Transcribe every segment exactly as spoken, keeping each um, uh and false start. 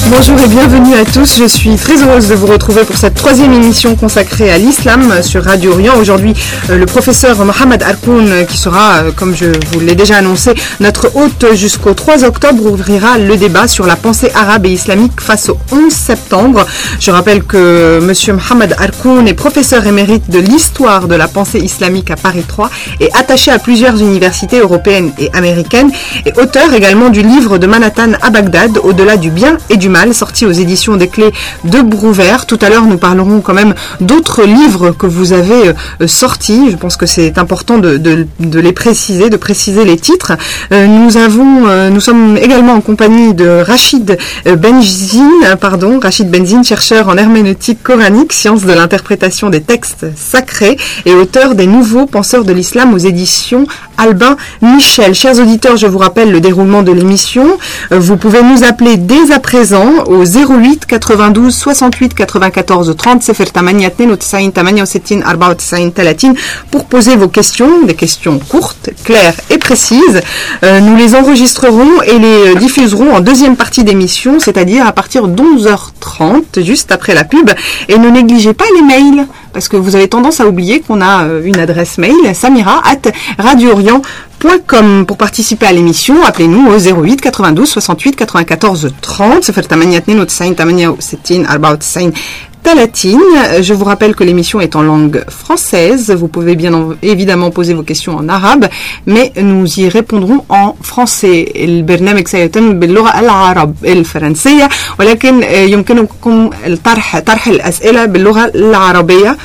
Bonjour et bienvenue à tous, je suis très heureuse de vous retrouver pour cette troisième émission consacrée à l'islam sur Radio Orient. Aujourd'hui, euh, le professeur Mohamed Harkoun, euh, qui sera, euh, comme je vous l'ai déjà annoncé, notre hôte jusqu'au trois octobre, ouvrira le débat sur la pensée arabe et islamique face au onze septembre. Je rappelle que monsieur Mohamed Harkoun est professeur émérite de l'histoire de la pensée islamique à Paris trois et attaché à plusieurs universités européennes et américaines et auteur également du livre de Manhattan à Bagdad, Au-delà du bien et du mal, sorti aux éditions des Clés de Brouwer. Tout à l'heure, nous parlerons quand même d'autres livres que vous avez euh, sortis. Je pense que c'est important de, de, de les préciser, de préciser les titres. Euh, nous avons, euh, nous sommes également en compagnie de Rachid Benzine, pardon, Rachid Benzine, chercheur en herméneutique coranique, science de l'interprétation des textes sacrés et auteur des Nouveaux penseurs de l'islam aux éditions Albin Michel. Chers auditeurs, je vous rappelle le déroulement de l'émission. Euh, vous pouvez nous appeler dès à présent au zéro huit quatre-vingt-douze soixante-huit quatre-vingt-quatorze trente صفر ثمانية اثنين وتسعين ثمانية وستين أربعة وتسعين ثلاثين pour poser vos questions, des questions courtes, claires et précises. Euh, nous les enregistrerons et les diffuserons en deuxième partie d'émission, c'est-à-dire à partir d'onze heures trente, juste après la pub. Et ne négligez pas les mails, parce que vous avez tendance à oublier qu'on a une adresse mail, samira arobase radio orient point com. Pour participer à l'émission, appelez-nous au zéro huit quatre-vingt-douze soixante-huit quatre-vingt-quatorze trente صفر ثمانية اثنين وتسعين ثمانية وستين أربعة وتسعين ثلاثين. Je vous rappelle que l'émission est en langue française. Vous pouvez bien évidemment poser vos questions en arabe, mais nous y répondrons en français. البرنامج سيتم باللغة العرب الفرنسية، ولكن يمكنكم الطرح طرح الأسئلة باللغة العربية.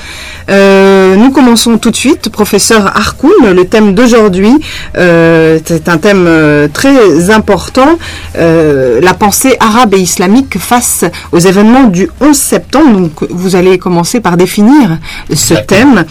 Euh, nous commençons tout de suite. Professeur Harkoun, le thème d'aujourd'hui, euh, c'est un thème euh, très important, euh, la pensée arabe et islamique face aux événements du onze septembre. Donc, vous allez commencer par définir ce thème.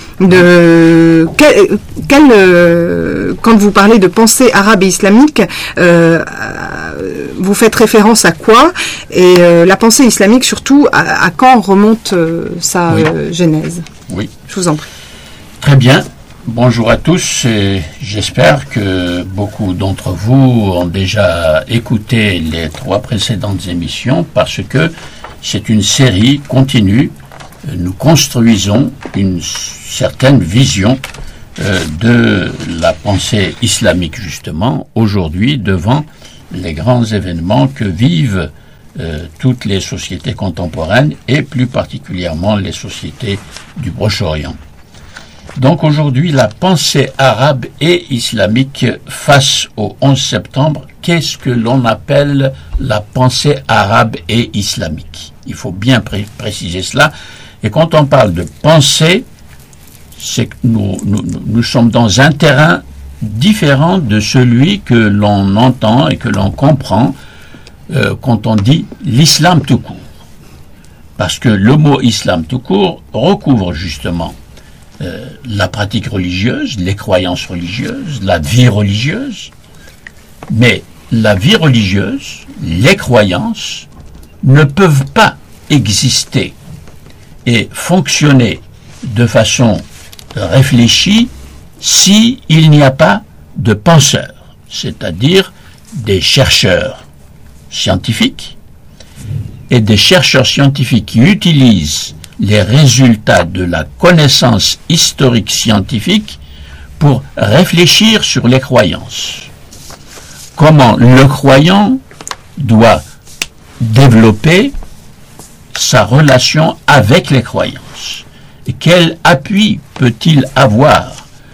De quel, quel, euh, quand vous parlez de pensée arabe et islamique, euh, vous faites référence à quoi? Et euh, la pensée islamique, surtout, à, à quand remonte euh, sa oui. euh, genèse? Oui. Je vous en prie. Très bien. Bonjour à tous. Et j'espère que beaucoup d'entre vous ont déjà écouté les trois précédentes émissions parce que c'est une série continue. Nous construisons une certaine vision euh, de la pensée islamique, justement, aujourd'hui, devant les grands événements que vivent Euh, toutes les sociétés contemporaines et plus particulièrement les sociétés du Proche-Orient. Donc aujourd'hui, la pensée arabe et islamique face au onze septembre, qu'est-ce que l'on appelle la pensée arabe et islamique? Il faut bien pré- préciser cela. Et quand on parle de pensée, c'est que nous, nous, nous sommes dans un terrain différent de celui que l'on entend et que l'on comprend Euh, quand on dit l'islam tout court. Parce que le mot islam tout court recouvre justement euh, la pratique religieuse, les croyances religieuses, la vie religieuse. Mais la vie religieuse, les croyances ne peuvent pas exister et fonctionner de façon réfléchie si il n'y a pas de penseurs, c'est-à-dire des chercheurs scientifiques et des chercheurs scientifiques qui utilisent les résultats de la connaissance historique scientifique pour réfléchir sur les croyances. Comment le croyant doit développer sa relation avec les croyances et quel appui peut-il avoir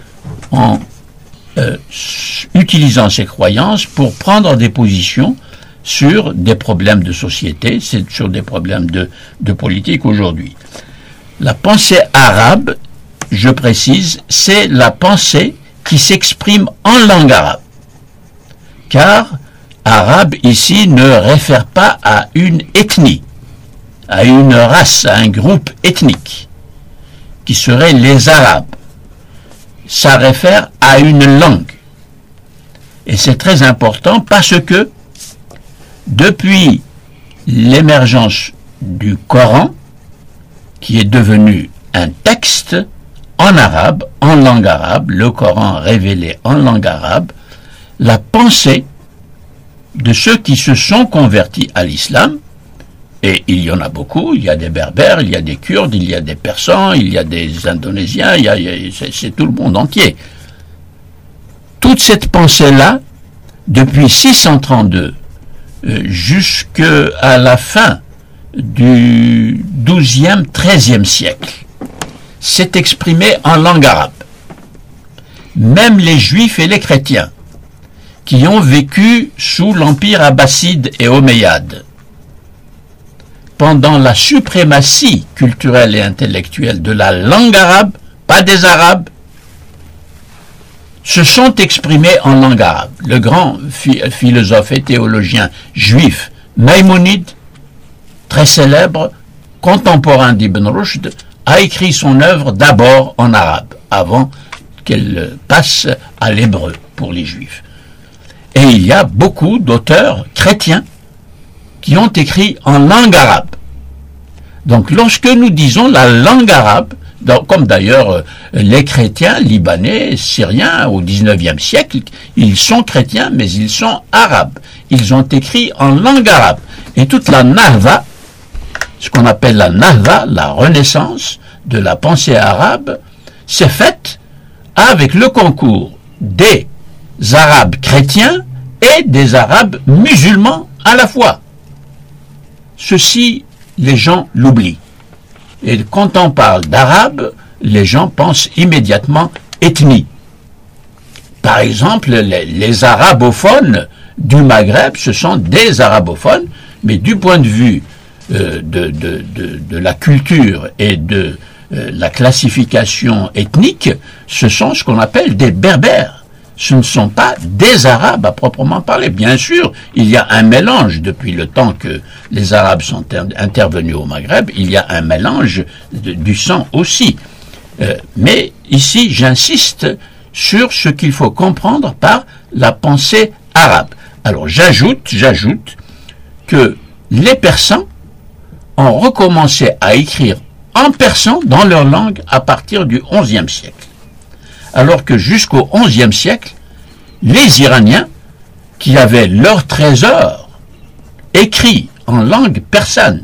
en euh, utilisant ces croyances pour prendre des positions sur des problèmes de société, c'est sur des problèmes de, de politique aujourd'hui. La pensée arabe, je précise, c'est la pensée qui s'exprime en langue arabe. Car arabe ici ne réfère pas à une ethnie, à une race, à un groupe ethnique, qui serait les Arabes. Ça réfère à une langue. Et c'est très important parce que depuis l'émergence du Coran, qui est devenu un texte en arabe, en langue arabe, le Coran révélé en langue arabe, la pensée de ceux qui se sont convertis à l'islam Et il y en a beaucoup, il y a des Berbères, il y a des Kurdes, il y a des Persans, il y a des Indonésiens, il y a, il y a, c'est, c'est tout le monde entier. Toute cette pensée-là, depuis six cent trente-deux euh, jusqu'à la fin du douzième, treizième siècle, s'est exprimée en langue arabe. Même les Juifs et les chrétiens, qui ont vécu sous l'empire abbasside et omeyyade, pendant la suprématie culturelle et intellectuelle de la langue arabe, pas des Arabes, se sont exprimés en langue arabe. Le grand phi- philosophe et théologien juif Maïmonide, très célèbre, contemporain d'Ibn Rushd, a écrit son œuvre d'abord en arabe, avant qu'elle passe à l'hébreu pour les juifs. Et il y a beaucoup d'auteurs chrétiens qui ont écrit en langue arabe. Donc lorsque nous disons la langue arabe, comme d'ailleurs les chrétiens libanais, syriens au dix-neuvième siècle, ils sont chrétiens mais ils sont arabes. Ils ont écrit en langue arabe. Et toute la nahva, ce qu'on appelle la nahva, la renaissance de la pensée arabe, s'est faite avec le concours des Arabes chrétiens et des Arabes musulmans à la fois. Ceci, les gens l'oublient. Et quand on parle d'arabe, les gens pensent immédiatement ethnie. Par exemple, les, les arabophones du Maghreb, ce sont des arabophones, mais du point de vue euh, de, de, de, de la culture et de euh, la classification ethnique, ce sont ce qu'on appelle des berbères. Ce ne sont pas des Arabes à proprement parler. Bien sûr, il y a un mélange depuis le temps que les Arabes sont intervenus au Maghreb, il y a un mélange de, du sang aussi. Euh, mais ici, j'insiste sur ce qu'il faut comprendre par la pensée arabe. Alors, j'ajoute, j'ajoute que les Persans ont recommencé à écrire en persan dans leur langue à partir du onzième siècle. Alors que jusqu'au onzième siècle, les Iraniens, qui avaient leur trésor écrit en langue persane,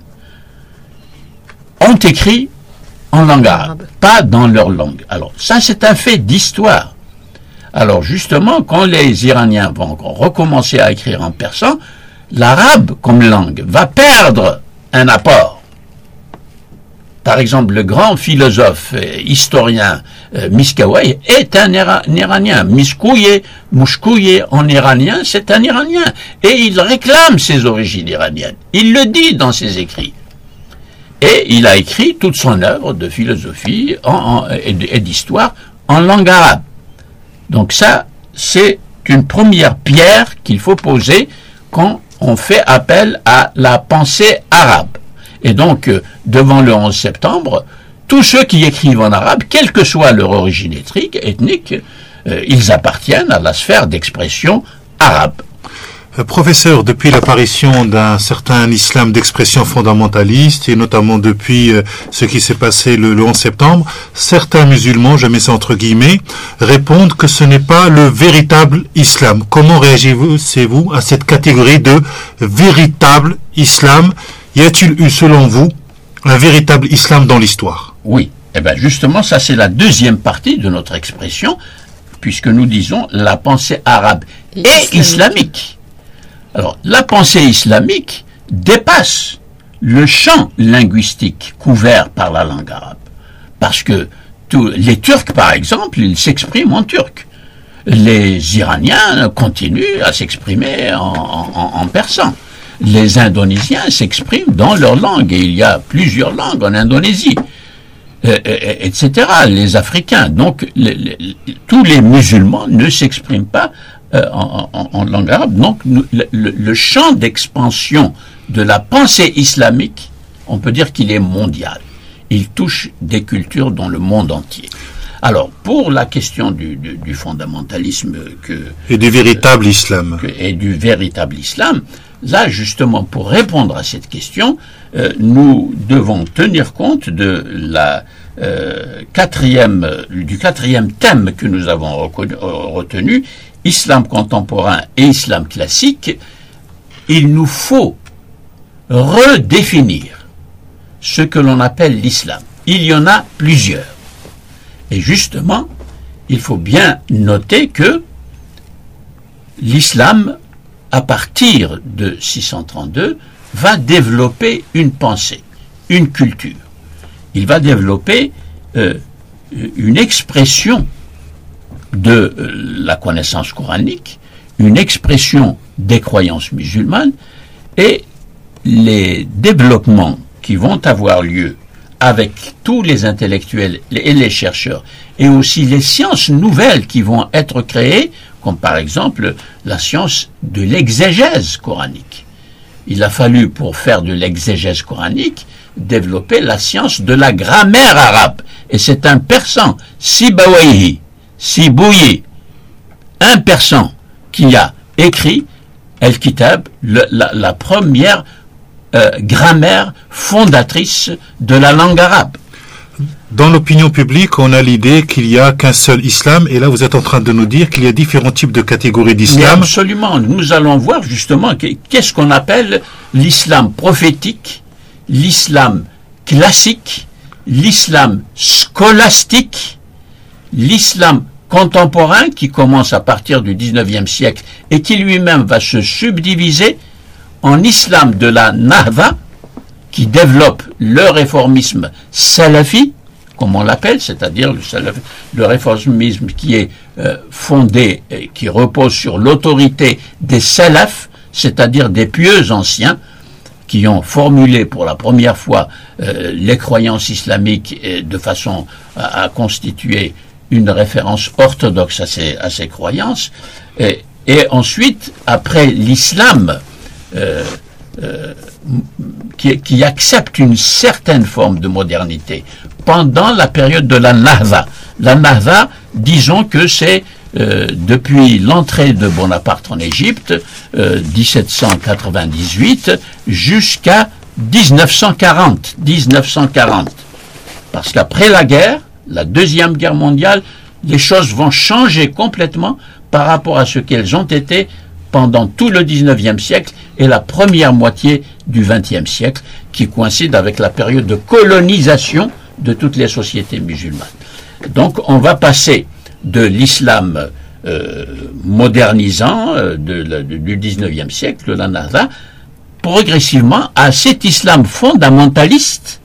ont écrit en langue arabe, pas dans leur langue. Alors ça, c'est un fait d'histoire. Alors justement, quand les Iraniens vont recommencer à écrire en persan, l'arabe comme langue va perdre un apport. Par exemple, le grand philosophe et historien euh, Miskawayh est un, Ira- un Iranien. Miskouye, Mouchkouye en iranien, c'est un Iranien. Et il réclame ses origines iraniennes. Il le dit dans ses écrits. Et il a écrit toute son œuvre de philosophie en, en, et d'histoire en langue arabe. Donc ça, c'est une première pierre qu'il faut poser quand on fait appel à la pensée arabe. Et donc, euh, devant le onze septembre, tous ceux qui écrivent en arabe, quelle que soit leur origine ethnique, ethnique euh, ils appartiennent à la sphère d'expression arabe. Euh, professeur, depuis l'apparition d'un certain islam d'expression fondamentaliste, et notamment depuis euh, ce qui s'est passé le, le onze septembre, certains musulmans, je mets ça entre guillemets, répondent que ce n'est pas le véritable islam. Comment réagissez-vous à cette catégorie de véritable islam ? Y a-t-il eu, selon vous, un véritable islam dans l'histoire ? Oui. Eh bien, justement, ça, c'est la deuxième partie de notre expression, puisque nous disons la pensée arabe et, et islamique. islamique. Alors, la pensée islamique dépasse le champ linguistique couvert par la langue arabe. Parce que tous les Turcs, par exemple, ils s'expriment en turc. Les Iraniens continuent à s'exprimer en, en, en persan. Les Indonésiens s'expriment dans leur langue, et il y a plusieurs langues en Indonésie, euh, et cetera. Les Africains, donc les, les, tous les musulmans ne s'expriment pas euh, en, en, en langue arabe. Donc le, le, le champ d'expansion de la pensée islamique, on peut dire qu'il est mondial. Il touche des cultures dans le monde entier. Alors, pour la question du, du, du fondamentalisme que, et du véritable euh, islam que, et du véritable islam, là, justement, pour répondre à cette question, euh, nous devons tenir compte de la euh, quatrième, du quatrième thème que nous avons reconnu, retenu, islam contemporain et islam classique. Il nous faut redéfinir ce que l'on appelle l'islam. Il y en a plusieurs. Et justement, il faut bien noter que l'islam, à partir de six cent trente-deux, va développer une pensée, une culture. Il va développer euh, une expression de euh, la connaissance coranique, une expression des croyances musulmanes, et les développements qui vont avoir lieu avec tous les intellectuels et les chercheurs, et aussi les sciences nouvelles qui vont être créées, comme par exemple la science de l'exégèse coranique. Il a fallu, pour faire de l'exégèse coranique, développer la science de la grammaire arabe. Et c'est un persan, Sibawayhi, Sibouyi, un persan qui a écrit El-Kitab, le, la, la première euh, grammaire fondatrice de la langue arabe. Dans l'opinion publique, on a l'idée qu'il n'y a qu'un seul islam, et là vous êtes en train de nous dire qu'il y a différents types de catégories d'islam. Absolument, nous allons voir justement qu'est-ce qu'on appelle l'islam prophétique, l'islam classique, l'islam scolastique, l'islam contemporain qui commence à partir du dix-neuvième siècle et qui lui-même va se subdiviser en islam de la Nahda, qui développe le réformisme salafi, comme on l'appelle, c'est-à-dire le, salaf, le réformisme qui est euh, fondé et qui repose sur l'autorité des salafs, c'est-à-dire des pieux anciens, qui ont formulé pour la première fois euh, les croyances islamiques et de façon à, à constituer une référence orthodoxe à ces, à ces croyances. Et, et ensuite, après l'islam, euh, euh, qui, qui accepte une certaine forme de modernité pendant la période de la Nahda. La Nahda, disons que c'est euh, depuis l'entrée de Bonaparte en Égypte, euh, dix-sept cent quatre-vingt-dix-huit, jusqu'à dix-neuf cent quarante. dix-neuf cent quarante. Parce qu'après la guerre, la Deuxième Guerre mondiale, les choses vont changer complètement par rapport à ce qu'elles ont été pendant tout le dix-neuvième siècle et la première moitié du vingtième siècle, qui coïncide avec la période de colonisation de toutes les sociétés musulmanes. Donc on va passer de l'islam euh, modernisant euh, de, de, du dix-neuvième siècle, la Nahda, progressivement à cet islam fondamentaliste,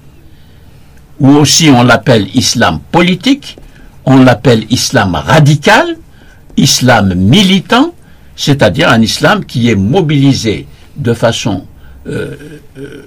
ou aussi on l'appelle islam politique, on l'appelle islam radical, islam militant, c'est-à-dire un islam qui est mobilisé de façon euh, euh,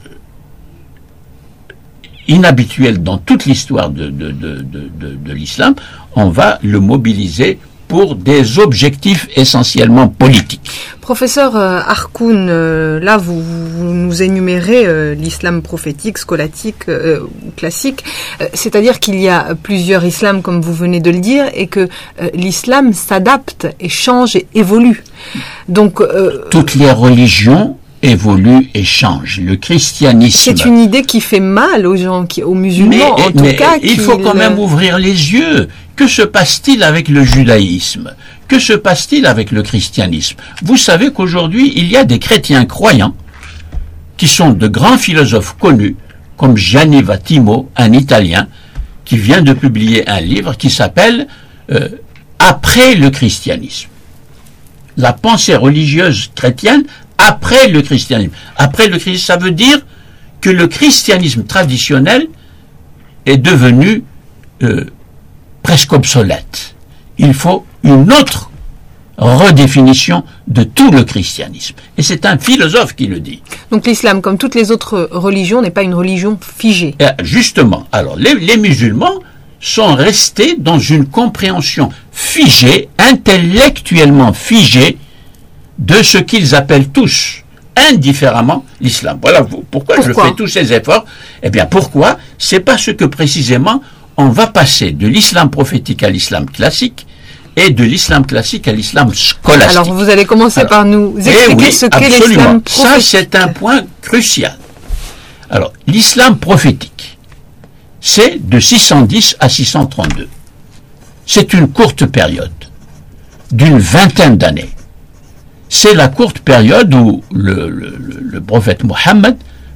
inhabituelle dans toute l'histoire de, de, de, de, de, de l'islam. On va le mobiliser pour des objectifs essentiellement politiques. Professeur euh, Arkoun, euh, là vous, vous nous énumérez euh, l'islam prophétique, scolatique euh, ou classique, euh, c'est-à-dire qu'il y a plusieurs islams comme vous venez de le dire et que euh, l'islam s'adapte et change et évolue. Donc euh, toutes les religions évoluent et changent. Le christianisme... C'est une idée qui fait mal aux gens, qui, aux musulmans mais, en tout mais cas. Il faut quand même ouvrir les yeux. Que se passe-t-il avec le judaïsme? Que se passe-t-il avec le christianisme? Vous savez qu'aujourd'hui, il y a des chrétiens croyants qui sont de grands philosophes connus, comme Gianni Vattimo, un Italien, qui vient de publier un livre qui s'appelle euh, « Après le christianisme ». La pensée religieuse chrétienne après le christianisme. Après le christianisme, ça veut dire que le christianisme traditionnel est devenu euh, presque obsolète. Il faut une autre redéfinition de tout le christianisme. Et c'est un philosophe qui le dit. Donc l'islam, comme toutes les autres religions, n'est pas une religion figée. Et justement, alors les, les musulmans sont restés dans une compréhension figée, intellectuellement figée, de ce qu'ils appellent tous, indifféremment, l'islam. Voilà pourquoi, pourquoi je fais tous ces efforts. Eh bien, pourquoi? C'est parce que précisément, on va passer de l'islam prophétique à l'islam classique et de l'islam classique à l'islam scolastique. Alors, vous allez commencer alors, par nous expliquer oui, ce qu'est l'islam prophétique. Ça, c'est un point crucial. Alors, l'islam prophétique, c'est de six cent dix à six cent trente-deux. C'est une courte période, d'une vingtaine d'années. C'est la courte période où le, le, le prophète Mohammed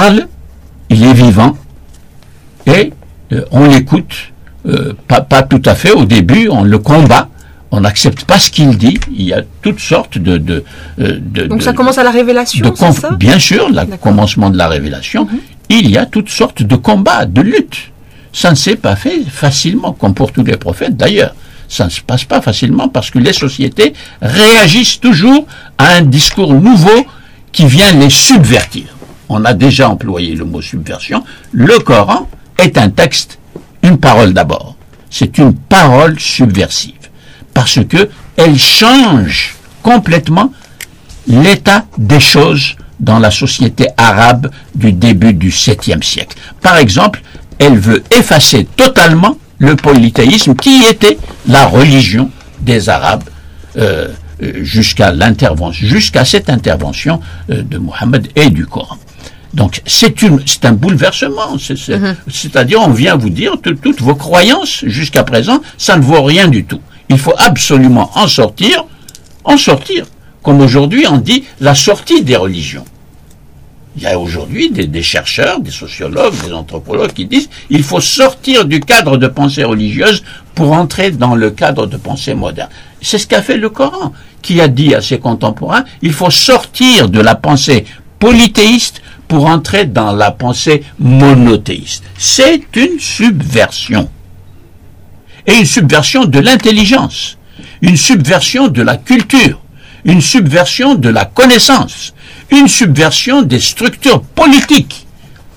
parle, il est vivant, et euh, on l'écoute, euh, pas, pas tout à fait au début, on le combat, on n'accepte pas ce qu'il dit, il y a toutes sortes de... de, de Donc de, ça commence à la révélation, de c'est ça? Bien sûr, le commencement de la révélation, mm-hmm. il y a toutes sortes de combats, de luttes. Ça ne s'est pas fait facilement, comme pour tous les prophètes d'ailleurs. Ça ne se passe pas facilement parce que les sociétés réagissent toujours à un discours nouveau qui vient les subvertir. On a déjà employé le mot subversion. Le Coran est un texte, une parole d'abord. C'est une parole subversive parce que elle change complètement l'état des choses dans la société arabe du début du septième siècle. Par exemple, elle veut effacer totalement le polythéisme qui était la religion des Arabes euh, jusqu'à l'intervention, jusqu'à cette intervention euh, de Mohammed et du Coran. Donc c'est une, c'est un bouleversement. C'est, c'est, mm-hmm. C'est-à-dire, on vient vous dire que toutes vos croyances jusqu'à présent, ça ne vaut rien du tout. Il faut absolument en sortir, en sortir. Comme aujourd'hui, on dit la sortie des religions. Il y a aujourd'hui des, des chercheurs, des sociologues, des anthropologues qui disent il faut sortir du cadre de pensée religieuse pour entrer dans le cadre de pensée moderne. C'est ce qu'a fait le Coran, qui a dit à ses contemporains il faut sortir de la pensée polythéiste pour entrer dans la pensée monothéiste. C'est une subversion. Et une subversion de l'intelligence, une subversion de la culture, une subversion de la connaissance, une subversion des structures politiques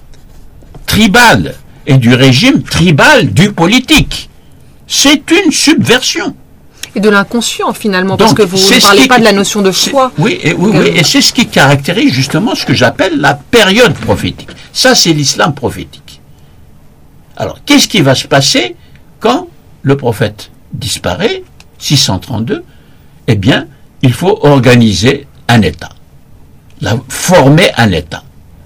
tribales et du régime tribal du politique. C'est une subversion. Et de l'inconscient finalement, Donc, parce que vous ne parlez pas de la notion de foi. Oui, et, oui, oui, et c'est ce qui caractérise justement ce que j'appelle la période prophétique. Ça, c'est l'islam prophétique. Alors, qu'est-ce qui va se passer quand le prophète disparaît, six cent trente-deux? Eh bien, il faut organiser un État. La, former un État.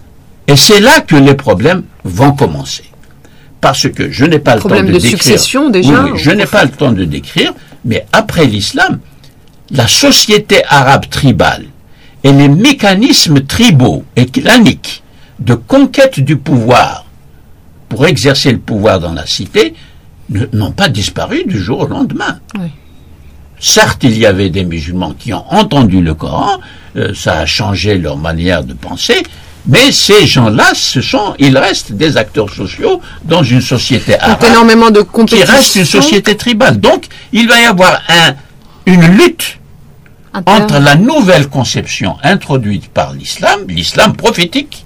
Et c'est là que les problèmes vont commencer. Parce que je n'ai pas le Problème temps de, de décrire. succession déjà. Oui, oui, je n'ai pas le temps de décrire, mais après l'islam, la société arabe tribale et les mécanismes tribaux et claniques de conquête du pouvoir pour exercer le pouvoir dans la cité ne, n'ont pas disparu du jour au lendemain. Oui. Certes, il y avait des musulmans qui ont entendu le Coran, euh, ça a changé leur manière de penser, mais ces gens-là, ce sont, ils restent des acteurs sociaux dans une société arabe énormément de qui reste une société tribale. Donc, il va y avoir un, une lutte Interne. entre la nouvelle conception introduite par l'islam, l'islam prophétique,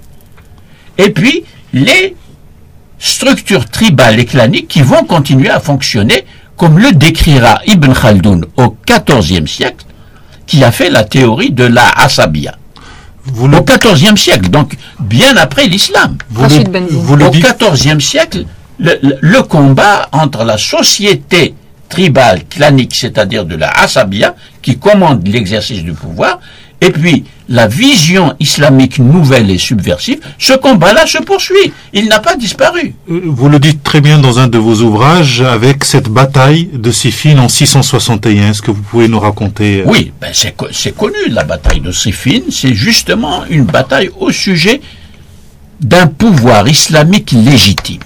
et puis les structures tribales et claniques qui vont continuer à fonctionner comme le décrira Ibn Khaldoun au quatorzième siècle, qui a fait la théorie de la Asabia. Vous le... Au quatorzième siècle, donc bien après l'islam. Vous le... Vous le au dites... quatorzième siècle, le, le, le combat entre la société tribale, clanique, c'est-à-dire de la Asabia, qui commande l'exercice du pouvoir, et puis la vision islamique nouvelle et subversive, ce combat-là se poursuit. Il n'a pas disparu. Vous le dites très bien dans un de vos ouvrages, avec cette bataille de Siffin en six cent soixante et un. Est-ce que vous pouvez nous raconter? Oui, ben c'est, c'est connu, la bataille de Siffin. C'est justement une bataille au sujet d'un pouvoir islamique légitime.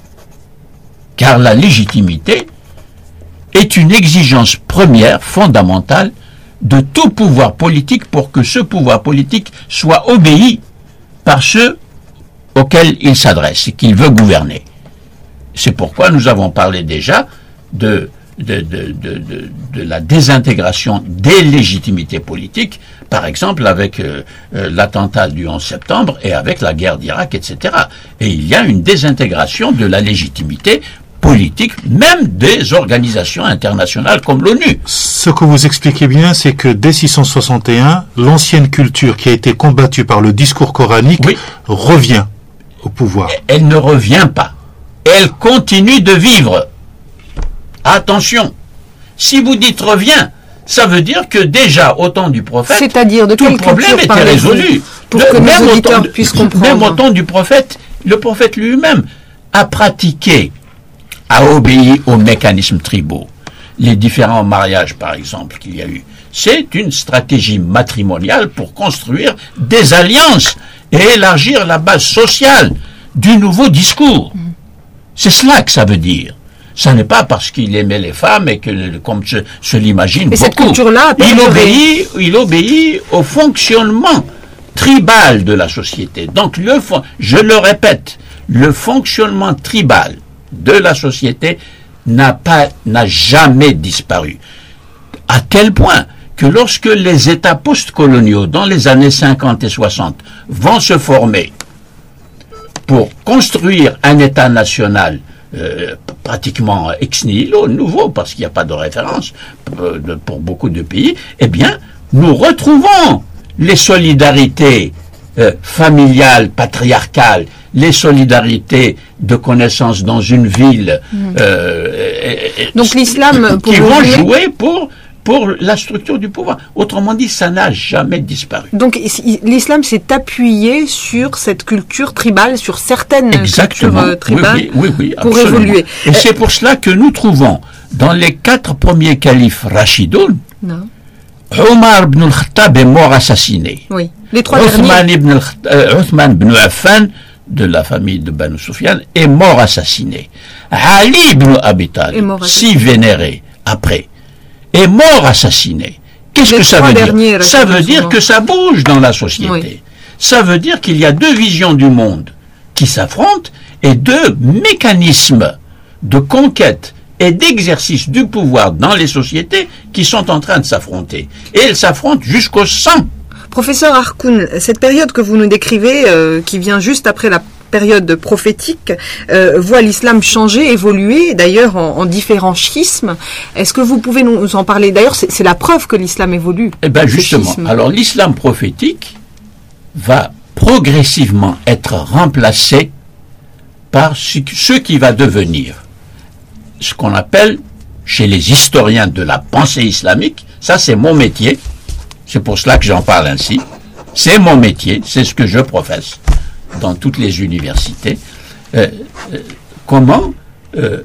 Car la légitimité est une exigence première, fondamentale, de tout pouvoir politique pour que ce pouvoir politique soit obéi par ceux auxquels il s'adresse et qu'il veut gouverner. C'est pourquoi nous avons parlé déjà de, de, de, de, de, de la désintégration des légitimités politiques, par exemple avec euh, euh, l'attentat du onze septembre et avec la guerre d'Irak, et cetera. Et il y a une désintégration de la légitimité politique, même des organisations internationales comme l'ONU. Ce que vous expliquez bien, c'est que dès six cent soixante et un, l'ancienne culture qui a été combattue par le discours coranique oui. revient au pouvoir. Elle ne revient pas. Elle continue de vivre. Attention, si vous dites revient, ça veut dire que déjà au temps du prophète, C'est-à-dire de tout le problème était résolu. Pour le, que même nos auditeurs temps, puissent comprendre. Même au temps du prophète, le prophète lui-même a pratiqué, a obéi aux mécanismes tribaux. Les différents mariages, par exemple, qu'il y a eu, c'est une stratégie matrimoniale pour construire des alliances et élargir la base sociale du nouveau discours. Mmh. C'est cela que ça veut dire. Ça n'est pas parce qu'il aimait les femmes et que, comme se, se l'imagine beaucoup, cette culture-là a il obéit, il obéit au fonctionnement tribal de la société. Donc, le, je le répète, le fonctionnement tribal de la société n'a pas, n'a jamais disparu. À tel point que lorsque les États post-coloniaux, dans les années cinquante et soixante, vont se former pour construire un État national euh, pratiquement ex nihilo, nouveau, parce qu'il n'y a pas de référence pour, de, pour beaucoup de pays, eh bien, nous retrouvons les solidarités euh, familiales, patriarcales, les solidarités de connaissances dans une ville, mmh. euh, et, donc l'islam qui vont jouer pour pour la structure du pouvoir. Autrement dit, ça n'a jamais disparu. Donc l'islam s'est appuyé sur cette culture tribale, sur certaines Exactement. cultures tribales, oui, oui, oui, oui, pour évoluer. Et c'est pour cela que nous trouvons dans les quatre premiers califes rachidoun, non. Omar ibn al-Khattab est mort assassiné. Oui. Les trois Othman derniers. ibn, euh, Othman ibn Affan, de la famille de Banu Sufyan, est mort assassiné. Ali ibn Abi Talib, si vénéré après, est mort assassiné. Qu'est-ce que ça veut dire? Ça veut dire que ça bouge dans la société. Oui. Ça veut dire qu'il y a deux visions du monde qui s'affrontent et deux mécanismes de conquête et d'exercice du pouvoir dans les sociétés qui sont en train de s'affronter. Et elles s'affrontent jusqu'au sang. Professeur Arkoun, cette période que vous nous décrivez, euh, qui vient juste après la période prophétique, euh, voit l'islam changer, évoluer, d'ailleurs en, en différents schismes. Est-ce que vous pouvez nous en parler? D'ailleurs, c'est, c'est la preuve que l'islam évolue. Eh bien, justement. Alors, l'islam prophétique va progressivement être remplacé par ce, ce qui va devenir ce qu'on appelle, chez les historiens de la pensée islamique, ça c'est mon métier, c'est pour cela que j'en parle ainsi, c'est mon métier, c'est ce que je professe dans toutes les universités, euh, euh, comment euh,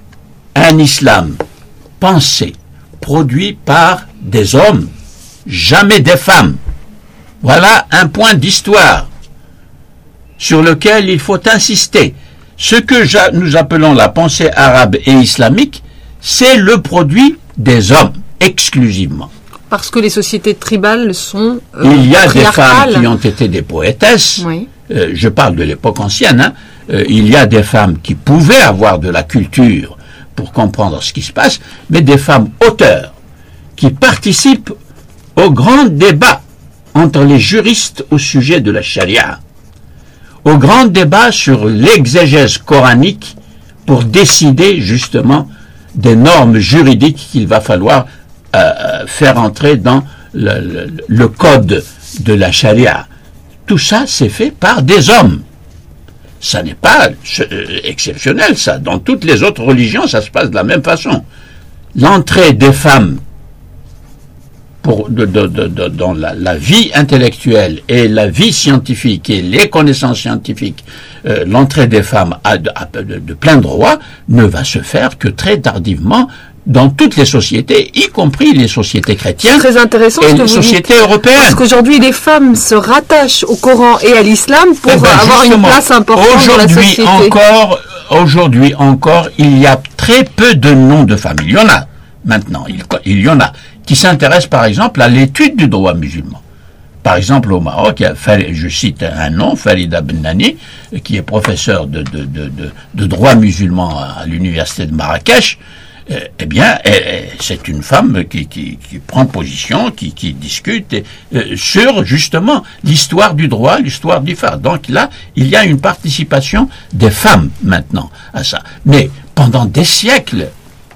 un islam pensé, produit par des hommes, jamais des femmes. Voilà un point d'histoire sur lequel il faut insister. Ce que j'a, nous appelons la pensée arabe et islamique, c'est le produit des hommes, exclusivement. Parce que les sociétés tribales sont euh, Il y a des femmes qui ont été des poétesses, oui. euh, je parle de l'époque ancienne, hein, euh, il y a des femmes qui pouvaient avoir de la culture pour comprendre ce qui se passe, mais des femmes auteurs qui participent au grand débat entre les juristes au sujet de la charia, au grand débat sur l'exégèse coranique pour décider justement des normes juridiques qu'il va falloir euh, faire entrer dans le, le, le code de la charia. Tout ça, c'est fait par des hommes. Ça n'est pas euh, exceptionnel, ça. Dans toutes les autres religions, ça se passe de la même façon. L'entrée des femmes pour, de, de, de, de, dans la, la vie intellectuelle et la vie scientifique et les connaissances scientifiques, euh, l'entrée des femmes à de, à de, de plein droit ne va se faire que très tardivement dans toutes les sociétés, y compris les sociétés chrétiennes très intéressant et ce que les vous sociétés dites, européennes. Parce qu'aujourd'hui, les femmes se rattachent au Coran et à l'islam pour eh ben avoir une place importante dans la société. Encore, aujourd'hui encore, il y a très peu de noms de femmes. Il y en a maintenant, il, il y en a qui s'intéressent par exemple à l'étude du droit musulman. Par exemple, au Maroc, il y a, je cite un nom, Farida Bennani, qui est professeur de, de, de, de, de droit musulman à l'université de Marrakech. Eh bien, c'est une femme qui, qui, qui prend position, qui, qui discute sur justement l'histoire du droit, l'histoire du phare. Donc là, il y a une participation des femmes maintenant à ça. Mais pendant des siècles,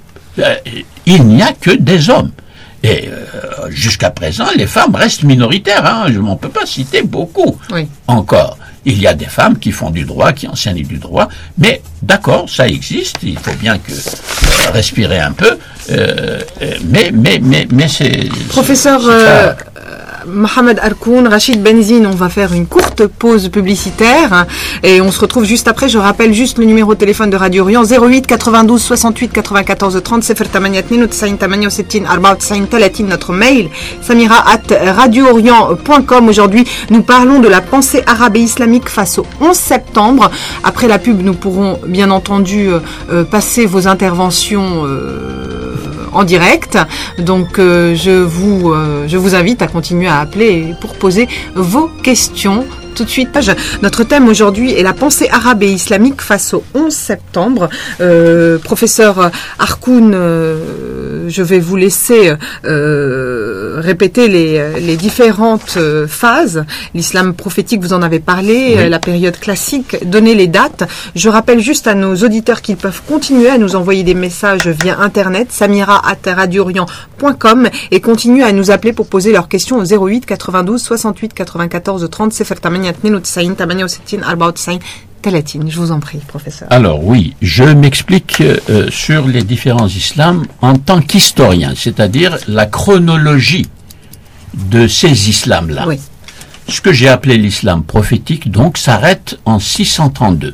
il n'y a que des hommes. Et euh, jusqu'à présent, les femmes restent minoritaires. Hein, je ne peux pas citer beaucoup oui. encore. Il y a des femmes qui font du droit, qui enseignent du droit, mais d'accord, ça existe. Il faut bien que euh, respirer un peu. Euh, mais mais mais mais c'est. Professeur c'est, c'est euh, Mohamed Arkoun, Rachid Benzine, on va faire une courte pause publicitaire et on se retrouve juste après. Je rappelle juste le numéro de téléphone de Radio Orient zéro huit quatre-vingt-douze soixante-huit quatre-vingt-quatorze trente صفر ثمانية اثنين وتسعين ثمانية وستين أربعة وتسعين ثلاثين notre mail samira arobase radio orient point com. Aujourd'hui, nous parlons de la pensée arabe et islamique face au onze septembre. Après la pub, nous pourrons bien entendu euh, passer vos interventions euh, en direct. Donc euh, je vous euh, je vous invite à continuer à appeler pour poser vos questions. Tout de suite, notre thème aujourd'hui est la pensée arabe et islamique face au onze septembre. Euh, professeur Arkoun, euh, je vais vous laisser euh, répéter les, les différentes euh, phases. L'islam prophétique, vous en avez parlé, oui. La période classique, donner les dates. Je rappelle juste à nos auditeurs qu'ils peuvent continuer à nous envoyer des messages via Internet, samira arobase radio orient point com, et continuer à nous appeler pour poser leurs questions au zéro huit quatre-vingt-douze soixante-huit quatre-vingt-quatorze trente صفر ثمانية اثنين وتسعين ثمانية وستين أربعة وتسعين ثلاثين. Je vous en prie, professeur. Alors oui, je m'explique euh, sur les différents islams en tant qu'historien, c'est-à-dire la chronologie de ces islams-là. Oui. Ce que j'ai appelé l'islam prophétique, donc, s'arrête en six cent trente-deux.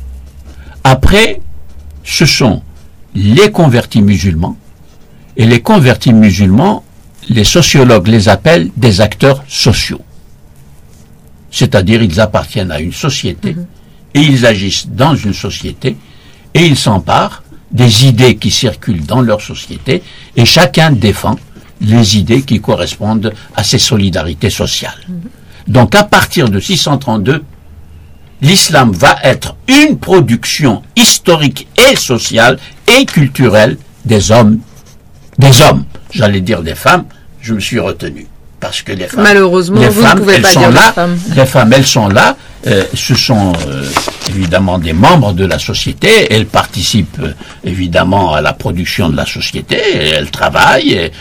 Après, ce sont les convertis musulmans, et les convertis musulmans, les sociologues les appellent des acteurs sociaux. C'est-à-dire, ils appartiennent à une société, mmh. et ils agissent dans une société, et ils s'emparent des idées qui circulent dans leur société, et chacun défend les idées qui correspondent à ces solidarités sociales. Mmh. Donc, à partir de six cent trente-deux, l'islam va être une production historique et sociale et culturelle des hommes, des hommes, j'allais dire des femmes, je me suis retenu. Parce que les femmes, malheureusement, les vous femmes, ne pouvez elles pas sont dire là. les femmes. Les femmes, elles sont là. Euh, ce sont euh, évidemment des membres de la société. Elles participent euh, évidemment à la production de la société. Elles travaillent. Et,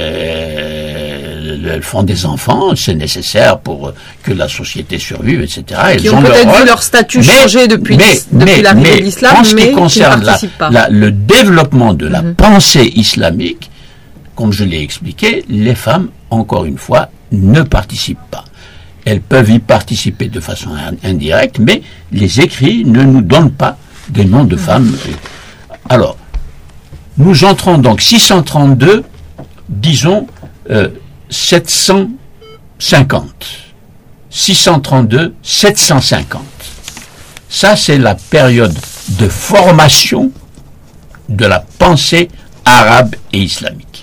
euh, elles font des enfants. C'est nécessaire pour que la société survive, et cetera. Elles qui ont, ont peut-être vu leur statut mais, changer depuis, mais, depuis l'arrivée mais, de l'islam, en ce mais qui concerne la, la, le développement de la mm-hmm. pensée islamique, comme je l'ai expliqué, les femmes, encore une fois, ne participent pas. Elles peuvent y participer de façon indirecte, mais les écrits ne nous donnent pas des noms de femmes. Alors, nous entrons donc six cent trente-deux, disons euh, sept cent cinquante. six cent trente-deux, sept cent cinquante. Ça, c'est la période de formation de la pensée arabe et islamique.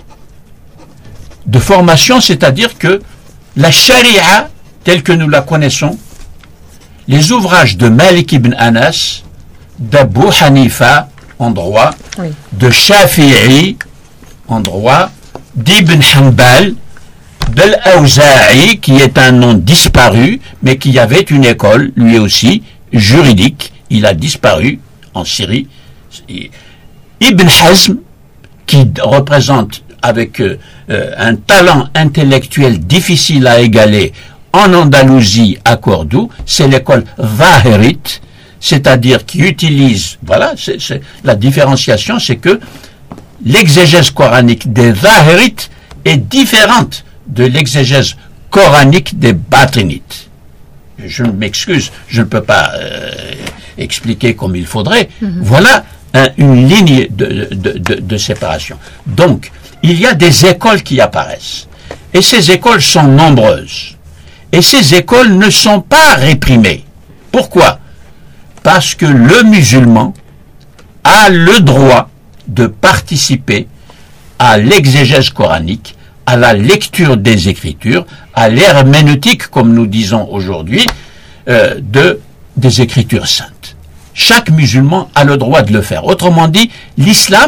De formation, c'est-à-dire que la charia, telle que nous la connaissons, les ouvrages de Malik ibn Anas, d'Abu Hanifa en droit, oui. de Shafi'i en droit, d'Ibn Hanbal, d'Al-Awza'i, qui est un nom disparu, mais qui avait une école, lui aussi, juridique. Il a disparu en Syrie. Ibn Hazm, qui représente avec euh, un talent intellectuel difficile à égaler en Andalousie, à Cordoue, c'est l'école Zahirite, c'est-à-dire qui utilise, voilà, c'est, c'est, la différenciation, c'est que l'exégèse coranique des Zahirites est différente de l'exégèse coranique des Batinites. Je m'excuse, je ne peux pas euh, expliquer comme il faudrait. Mm-hmm. Voilà un, une ligne de, de, de, de séparation. Donc, il y a des écoles qui apparaissent. Et ces écoles sont nombreuses. Et ces écoles ne sont pas réprimées. Pourquoi? Parce que le musulman a le droit de participer à l'exégèse coranique, à la lecture des Écritures, à l'herméneutique, comme nous disons aujourd'hui, euh, de, des Écritures saintes. Chaque musulman a le droit de le faire. Autrement dit, l'islam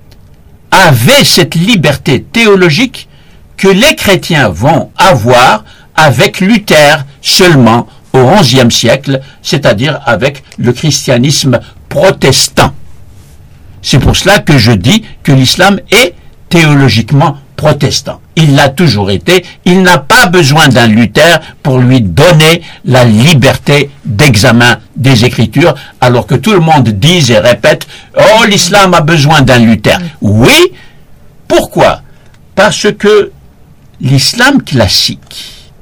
avait cette liberté théologique que les chrétiens vont avoir avec Luther seulement au onzième siècle, c'est-à-dire avec le christianisme protestant. C'est pour cela que je dis que l'islam est théologiquement protestant. Il l'a toujours été. Il n'a pas besoin d'un Luther pour lui donner la liberté d'examen des Écritures, alors que tout le monde dit et répète « Oh, l'islam a besoin d'un Luther ». Oui, pourquoi? Parce que l'islam classique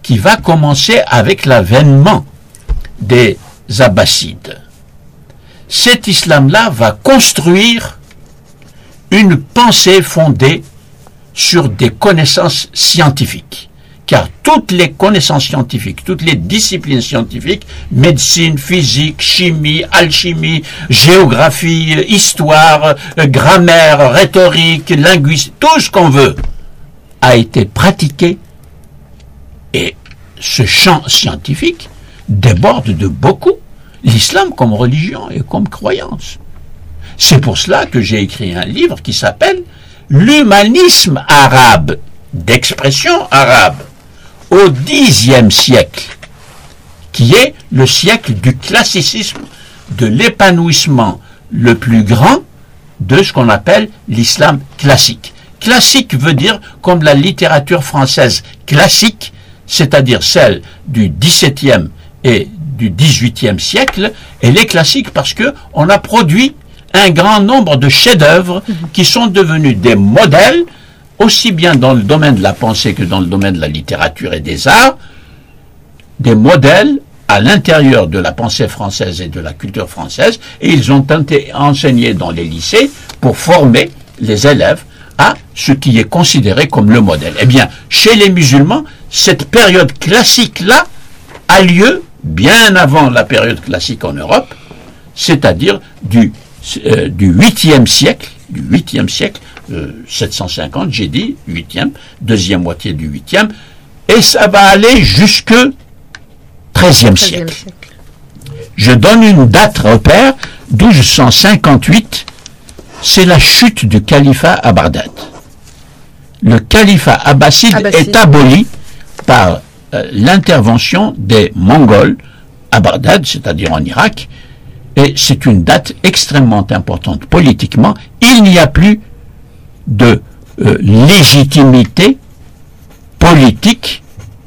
qui va commencer avec l'avènement des Abbassides. Cet islam-là va construire une pensée fondée sur des connaissances scientifiques. Car toutes les connaissances scientifiques, toutes les disciplines scientifiques, médecine, physique, chimie, alchimie, géographie, histoire, grammaire, rhétorique, linguistique, tout ce qu'on veut, a été pratiqué. Et ce champ scientifique déborde de beaucoup l'islam comme religion et comme croyance. C'est pour cela que j'ai écrit un livre qui s'appelle « L'humanisme arabe », d'expression arabe, au dixième siècle, qui est le siècle du classicisme, de l'épanouissement le plus grand de ce qu'on appelle l'islam classique. Classique veut dire comme la littérature française classique, c'est-à-dire celle du dix-septième et du dix-huitième siècle, elle est classique parce que on a produit un grand nombre de chefs-d'œuvre qui sont devenus des modèles, aussi bien dans le domaine de la pensée que dans le domaine de la littérature et des arts, des modèles à l'intérieur de la pensée française et de la culture française, et ils ont été enseignés dans les lycées pour former les élèves à ce qui est considéré comme le modèle. Eh bien, chez les musulmans, cette période classique-là a lieu bien avant la période classique en Europe, c'est-à-dire du, euh, du huitième siècle, du huitième siècle, euh, sept cent cinquante, j'ai dit, huitième, deuxième moitié du huitième, et ça va aller jusque treizième siècle. Je donne une date repère, douze cent cinquante-huit, c'est la chute du califat à Bagdad. Le califat abbasside, abbasside. est aboli par euh, l'intervention des Mongols à Bagdad, c'est-à-dire en Irak, et c'est une date extrêmement importante politiquement. Il n'y a plus de euh, légitimité politique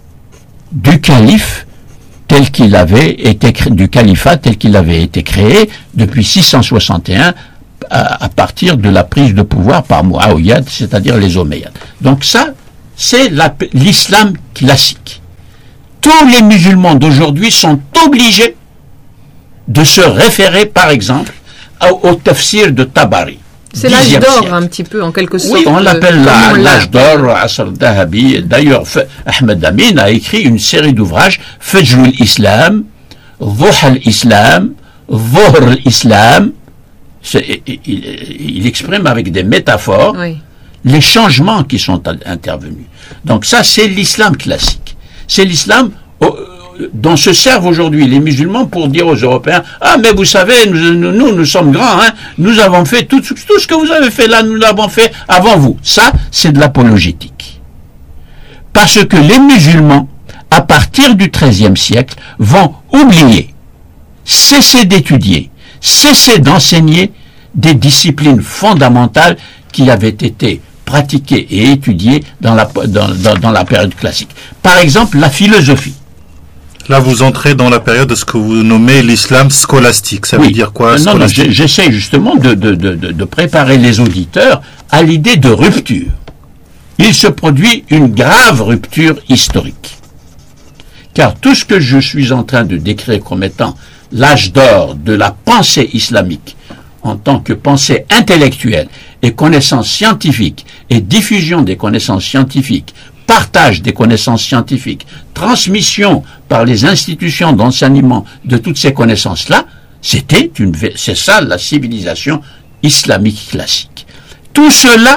du calife tel qu'il avait été créé, du califat tel qu'il avait été créé depuis six cent soixante et un à, à partir de la prise de pouvoir par Muawiyad, c'est-à-dire les Omeyyades. Donc ça, c'est la, l'islam classique. Tous les musulmans d'aujourd'hui sont obligés de se référer, par exemple, au, au tafsir de Tabari. C'est l'âge d'or, siècle. Un petit peu, en quelque sorte. Oui, on l'appelle la, l'âge d'or, Asr Dahabi. D'ailleurs, Ahmed Amin a écrit une série d'ouvrages, Fajr al-Islam, Dhuha al-Islam, Dhuhr al-Islam. Il, il, il exprime avec des métaphores oui. les changements qui sont intervenus. Donc ça, c'est l'islam classique. C'est l'islam dont se servent aujourd'hui les musulmans pour dire aux Européens « Ah, mais vous savez, nous, nous, nous, nous sommes grands, hein, nous avons fait tout, tout ce que vous avez fait là, nous l'avons fait avant vous. » Ça, c'est de l'apologétique. Parce que les musulmans, à partir du treizième siècle, vont oublier, cesser d'étudier, cesser d'enseigner des disciplines fondamentales qui avaient été pratiquées et étudiées dans la, dans, dans, dans la période classique. Par exemple, la philosophie. Là, vous entrez dans la période de ce que vous nommez l'islam scolastique. Ça oui. veut dire quoi, non, non, j'essaie justement de, de, de, de préparer les auditeurs à l'idée de rupture. Il se produit une grave rupture historique. Car tout ce que je suis en train de décrire comme étant l'âge d'or de la pensée islamique, en tant que pensée intellectuelle et connaissance scientifique et diffusion des connaissances scientifiques, partage des connaissances scientifiques, transmission par les institutions d'enseignement de toutes ces connaissances-là, c'était une, c'est ça la civilisation islamique classique. Tout cela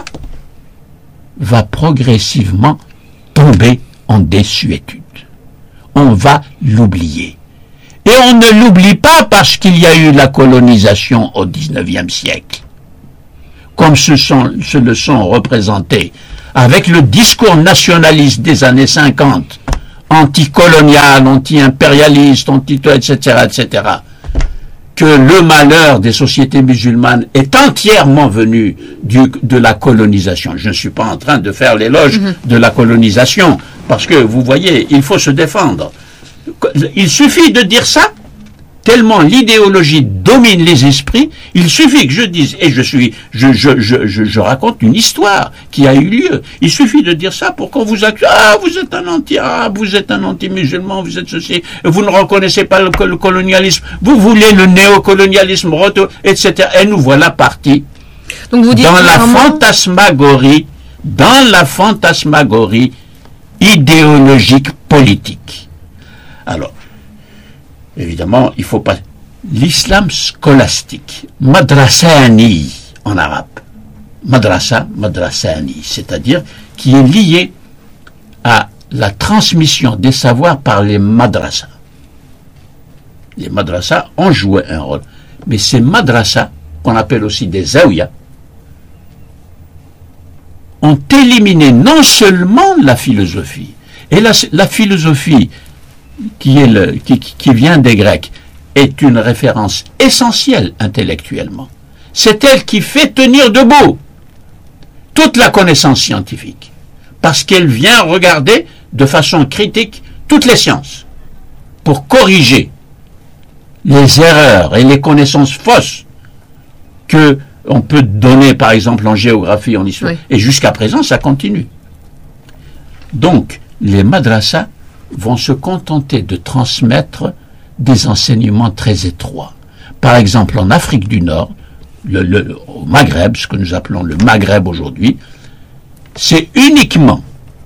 va progressivement tomber en désuétude. On va l'oublier. Et on ne l'oublie pas parce qu'il y a eu la colonisation au dix-neuvième siècle, comme ce, sont, ce le sont représentés avec le discours nationaliste des années cinquante, anticolonial, anti-impérialiste, anti et cetera, et cetera, que le malheur des sociétés musulmanes est entièrement venu du, de la colonisation. Je ne suis pas en train de faire l'éloge mmh. de la colonisation, parce que, vous voyez, il faut se défendre. Il suffit de dire ça, tellement l'idéologie domine les esprits, il suffit que je dise, et je suis, je, je, je, je, je raconte une histoire qui a eu lieu. Il suffit de dire ça pour qu'on vous accuse. Ah, vous êtes un anti-arabe, vous êtes un anti-musulman, vous êtes ceci, vous ne reconnaissez pas le, le colonialisme, vous voulez le néocolonialisme, et cetera. Et nous voilà partis. Donc vous dites dans la fantasmagorie, dans la fantasmagorie idéologique politique. Alors, évidemment, il faut pas... L'islam scolastique, madrasani en arabe, madrasa, madrasani, c'est-à-dire qui est lié à la transmission des savoirs par les madrasas. Les madrasas ont joué un rôle. Mais ces madrasas, qu'on appelle aussi des zawiyas, ont éliminé non seulement la philosophie, et la, la philosophie qui, est le, qui, qui vient des Grecs est une référence essentielle intellectuellement. C'est elle qui fait tenir debout toute la connaissance scientifique, parce qu'elle vient regarder de façon critique toutes les sciences pour corriger les erreurs et les connaissances fausses que on peut donner, par exemple, en géographie, en histoire. Oui. Et jusqu'à présent, ça continue. Donc, les madrasas vont se contenter de transmettre des enseignements très étroits. Par exemple, en Afrique du Nord, le, le, au Maghreb, ce que nous appelons le Maghreb aujourd'hui, c'est uniquement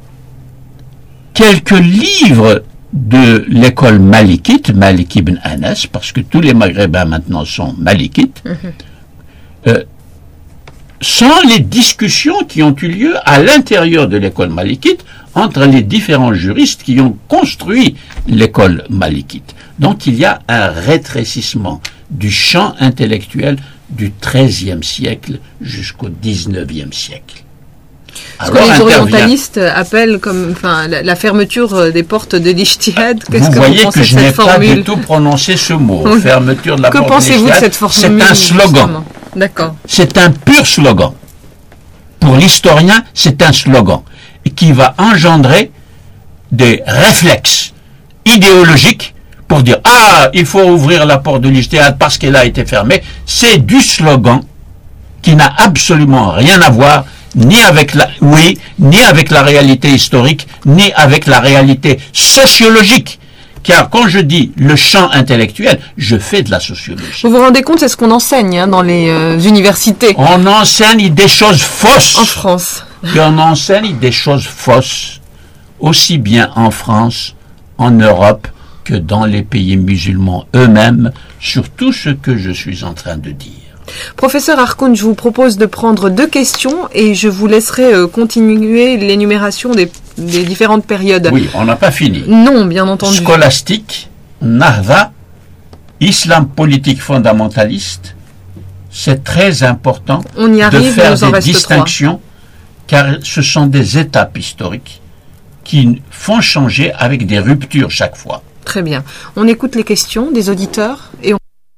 quelques livres de l'école malikite, Malik ibn Anas, parce que tous les Maghrébins maintenant sont malikites, mm-hmm. Euh, sans les discussions qui ont eu lieu à l'intérieur de l'école malikite entre les différents juristes qui ont construit l'école malikite. Donc il y a un rétrécissement du champ intellectuel du treizième siècle jusqu'au dix-neuvième siècle. Ce Alors, que les orientalistes appellent comme, enfin, la, la fermeture des portes de l'ijtihad. Qu'est-ce vous que voyez vous que je n'ai pas du tout prononcé ce mot, oui. fermeture de la que porte de l'ijtihad. Que pensez-vous de cette formule? C'est un slogan. D'accord. C'est un pur slogan. Pour l'historien, c'est un slogan qui va engendrer des réflexes idéologiques pour dire « Ah, il faut ouvrir la porte de l'ijtihad parce qu'elle a été fermée ». C'est du slogan qui n'a absolument rien à voir ni avec la, oui, ni avec la réalité historique, ni avec la réalité sociologique. Car quand je dis le champ intellectuel, je fais de la sociologie. Vous vous rendez compte, c'est ce qu'on enseigne hein, dans les euh, universités. On enseigne des choses fausses. En France. Et on enseigne des choses fausses, aussi bien en France, en Europe, que dans les pays musulmans eux-mêmes, sur tout ce que je suis en train de dire. Professeur Harkoun, je vous propose de prendre deux questions et je vous laisserai euh, continuer l'énumération des, des différentes périodes. Oui, on n'a pas fini. Non, bien entendu. Scolastique, Nahda, islam politique fondamentaliste, c'est très important on y arrive, de faire nous en des reste distinctions, car ce sont des étapes historiques qui font changer avec des ruptures chaque fois. Très bien. On écoute les questions des auditeurs et on...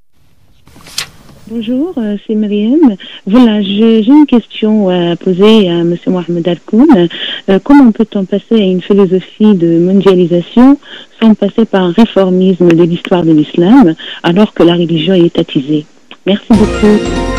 Bonjour, c'est Myriam. Voilà, j'ai une question à poser à M. Mohamed Harkoun. Euh, comment peut-on passer à une philosophie de mondialisation sans passer par un réformisme de l'histoire de l'islam, alors que la religion est étatisée? Merci beaucoup.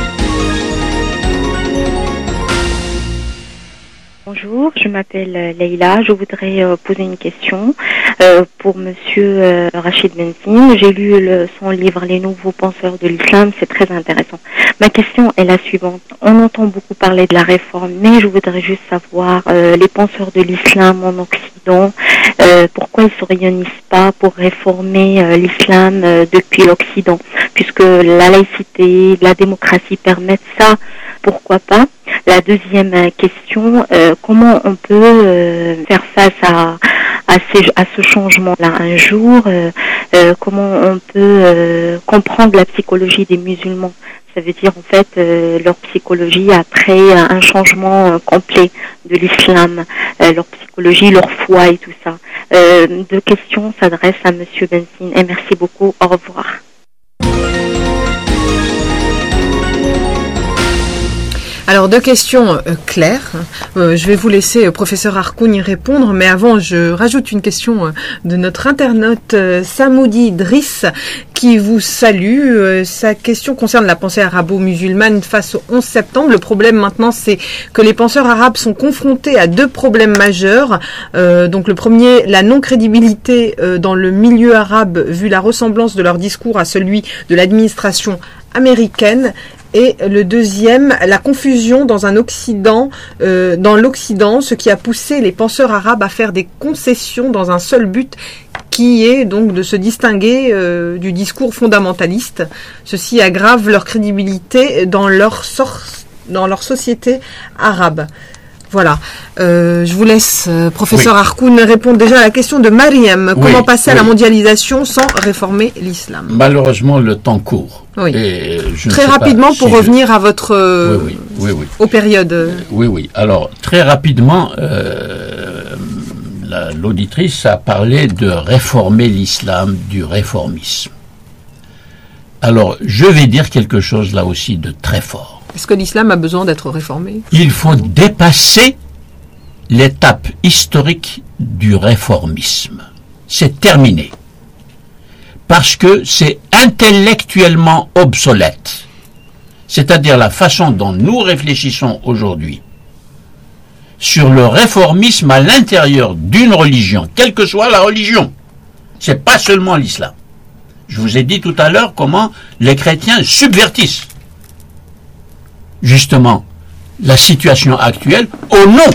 Bonjour, je m'appelle Leïla. Je voudrais euh, poser une question euh, pour Monsieur euh, Rachid Benzine. J'ai lu le, son livre Les Nouveaux Penseurs de l'Islam, c'est très intéressant. Ma question est la suivante. On entend beaucoup parler de la réforme, mais je voudrais juste savoir euh, les penseurs de l'islam en Occident, euh, pourquoi ils ne se réunissent pas pour réformer euh, l'islam euh, depuis l'Occident, puisque la laïcité, la démocratie permettent ça. Pourquoi pas? La deuxième question, euh, comment on peut euh, faire face à, à, ces, à ce changement-là un jour euh, euh, comment on peut euh, comprendre la psychologie des musulmans? Ça veut dire en fait euh, leur psychologie après un changement euh, complet de l'islam, euh, leur psychologie, leur foi et tout ça. Euh, deux questions s'adressent à Monsieur Benzine et merci beaucoup. Au revoir. Alors, deux questions euh, claires. Euh, je vais vous laisser, euh, professeur Harkoun, y répondre, mais avant, je rajoute une question euh, de notre internaute euh, Samoudi Driss, qui vous salue. Euh, sa question concerne la pensée arabo-musulmane face au onze septembre. Le problème maintenant, c'est que les penseurs arabes sont confrontés à deux problèmes majeurs. Euh, donc, le premier, la non-crédibilité euh, dans le milieu arabe, vu la ressemblance de leur discours à celui de l'administration américaine. Et le deuxième, la confusion dans un Occident, euh, dans l'Occident, ce qui a poussé les penseurs arabes à faire des concessions dans un seul but, qui est donc de se distinguer euh, du discours fondamentaliste. Ceci aggrave leur crédibilité dans leur sor- dans leur société arabe. Voilà. Euh, je vous laisse, euh, professeur oui. Harkoun, répondre déjà à la question de Mariam. Comment oui, passer oui. à la mondialisation sans réformer l'islam? Malheureusement, le temps court. Oui. Et je très rapidement, pour si revenir je... à votre... Euh, oui, oui, oui, oui. aux périodes. Euh, oui, oui. Alors, très rapidement, euh, la, l'auditrice a parlé de réformer l'islam, du réformisme. Alors, je vais dire quelque chose là aussi de très fort. Est-ce que l'islam a besoin d'être réformé? Il faut dépasser l'étape historique du réformisme. C'est terminé. Parce que c'est intellectuellement obsolète. C'est-à-dire la façon dont nous réfléchissons aujourd'hui sur le réformisme à l'intérieur d'une religion, quelle que soit la religion. C'est pas seulement l'islam. Je vous ai dit tout à l'heure comment les chrétiens subvertissent justement la situation actuelle au nom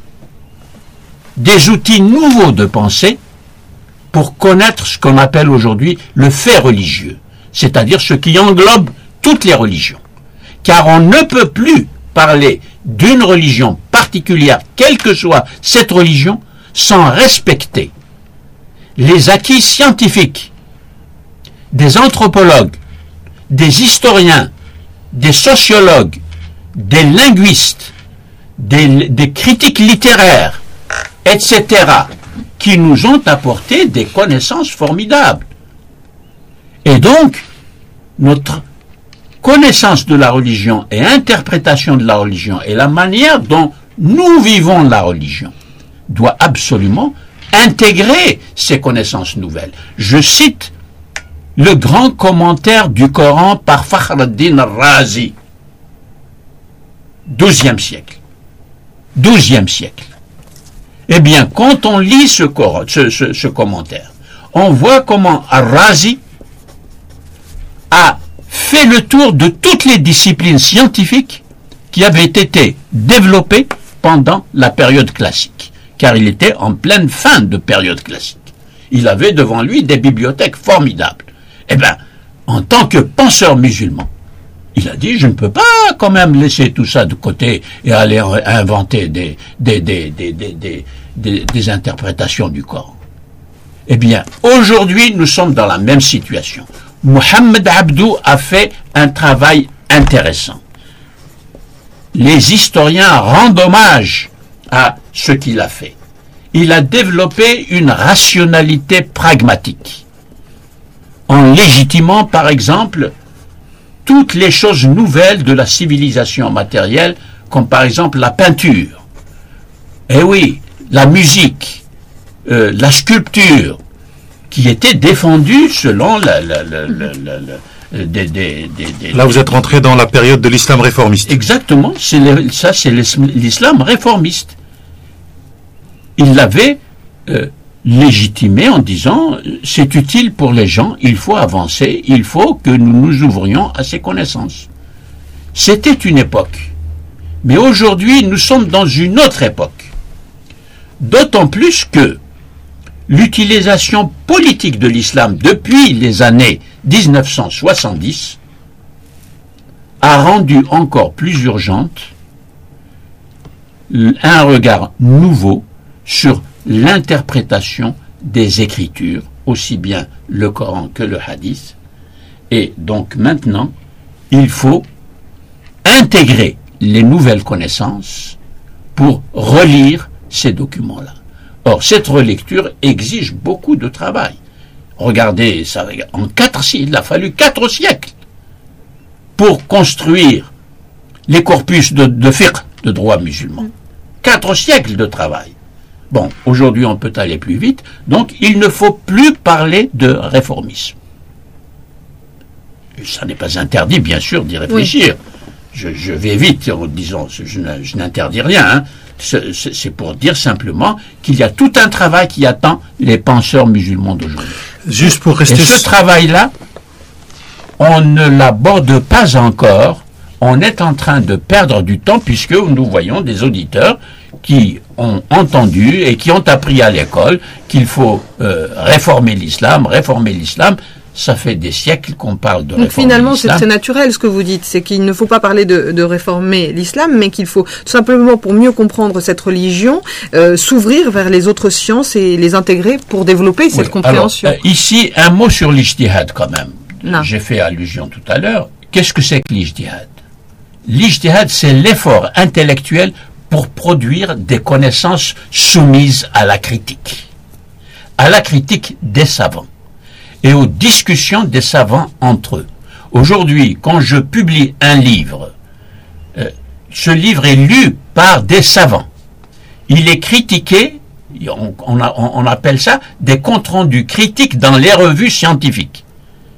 des outils nouveaux de pensée pour connaître ce qu'on appelle aujourd'hui le fait religieux, c'est-à-dire ce qui englobe toutes les religions. Car on ne peut plus parler d'une religion particulière, quelle que soit cette religion, sans respecter les acquis scientifiques des anthropologues, des historiens, des sociologues, des linguistes, des, des critiques littéraires, et cetera, qui nous ont apporté des connaissances formidables. Et donc, notre connaissance de la religion et interprétation de la religion et la manière dont nous vivons la religion doit absolument intégrer ces connaissances nouvelles. Je cite le grand commentaire du Coran par Fakhr ad-Din al-Razi, douzième siècle. douzième siècle. Eh bien, quand on lit ce, ce, ce, ce commentaire, on voit comment Al-Razi a fait le tour de toutes les disciplines scientifiques qui avaient été développées pendant la période classique, car il était en pleine fin de période classique. Il avait devant lui des bibliothèques formidables. Eh bien, en tant que penseur musulman, il a dit, je ne peux pas quand même laisser tout ça de côté et aller inventer des, des, des, des, des, des, des, des interprétations du Coran. Eh bien, aujourd'hui, nous sommes dans la même situation. Mohamed Abdou a fait un travail intéressant. Les historiens rendent hommage à ce qu'il a fait. Il a développé une rationalité pragmatique, en légitimant, par exemple, toutes les choses nouvelles de la civilisation matérielle, comme par exemple la peinture. Eh oui, la musique, euh, la sculpture, qui étaient défendues selon la, la, la, la, la, la, des, des, des, des... Là, vous êtes rentré dans la période de l'islam réformiste. Exactement, c'est le, ça c'est l'islam réformiste. Il l'avait euh, légitimé en disant c'est utile pour les gens, il faut avancer, il faut que nous nous ouvrions à ces connaissances. C'était une époque. Mais aujourd'hui, nous sommes dans une autre époque. D'autant plus que l'utilisation politique de l'islam depuis les années mille neuf cent soixante-dix a rendu encore plus urgente un regard nouveau sur l'interprétation des Écritures, aussi bien le Coran que le Hadith. Et donc maintenant, il faut intégrer les nouvelles connaissances pour relire ces documents-là. Or, cette relecture exige beaucoup de travail. Regardez, ça, en quatre, il a fallu quatre siècles pour construire les corpus de, de fiqh, de droit musulman. Quatre siècles de travail. Bon, aujourd'hui on peut aller plus vite, donc il ne faut plus parler de réformisme. Ça n'est pas interdit, bien sûr, d'y réfléchir. Oui. Je, je vais vite en disant, je, je n'interdis rien, hein. C'est, c'est pour dire simplement qu'il y a tout un travail qui attend les penseurs musulmans d'aujourd'hui. Juste pour rester... Et ce travail-là, on ne l'aborde pas encore. On est en train de perdre du temps puisque nous voyons des auditeurs qui ont entendu et qui ont appris à l'école qu'il faut euh, réformer l'islam, réformer l'islam. Ça fait des siècles qu'on parle de Donc réformer finalement, l'islam. c'est très naturel ce que vous dites. C'est qu'il ne faut pas parler de, de réformer l'islam, mais qu'il faut tout simplement, pour mieux comprendre cette religion, euh, s'ouvrir vers les autres sciences et les intégrer pour développer cette oui. compréhension. Alors, euh, ici, un mot sur l'ijtihad quand même. Non. J'ai fait allusion tout à l'heure. Qu'est-ce que c'est que l'ijtihad? L'ijtihad, c'est l'effort intellectuel pour produire des connaissances soumises à la critique. À la critique des savants. Et aux discussions des savants entre eux. Aujourd'hui, quand je publie un livre, euh, ce livre est lu par des savants. Il est critiqué, on, on, a, on appelle ça des comptes rendus critiques dans les revues scientifiques.